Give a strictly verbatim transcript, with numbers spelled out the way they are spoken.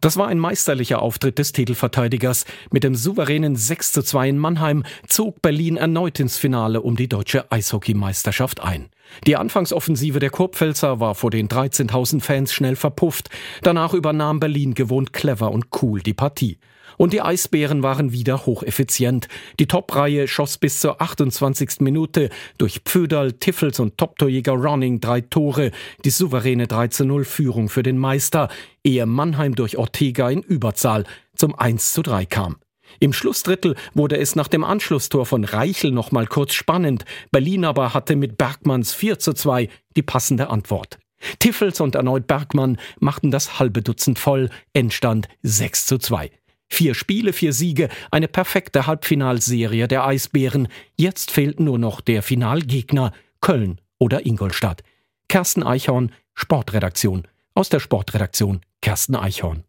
Das war ein meisterlicher Auftritt des Titelverteidigers. Mit dem souveränen sechs zu zwei in Mannheim zog Berlin erneut ins Finale um die deutsche Eishockeymeisterschaft ein. Die Anfangsoffensive der Kurpfälzer war vor den dreizehntausend Fans schnell verpufft. Danach übernahm Berlin gewohnt clever und cool die Partie. Und die Eisbären waren wieder hocheffizient. Die Top-Reihe schoss bis zur achtundzwanzigsten Minute durch Pföderl, Tiffels und Top-Torjäger Ronning drei Tore, die souveräne drei zu null Führung für den Meister, ehe Mannheim durch Ortega in Überzahl zum eins zu drei kam. Im Schlussdrittel wurde es nach dem Anschlusstor von Reichel noch mal kurz spannend. Berlin aber hatte mit Bergmanns vier zu zwei die passende Antwort. Tiffels und erneut Bergmann machten das halbe Dutzend voll, Endstand sechs zu zwei. Vier Spiele, vier Siege, eine perfekte Halbfinalserie der Eisbären. Jetzt fehlt nur noch der Finalgegner, Köln oder Ingolstadt. Kersten Eichhorn, Sportredaktion. Aus der Sportredaktion Kersten Eichhorn.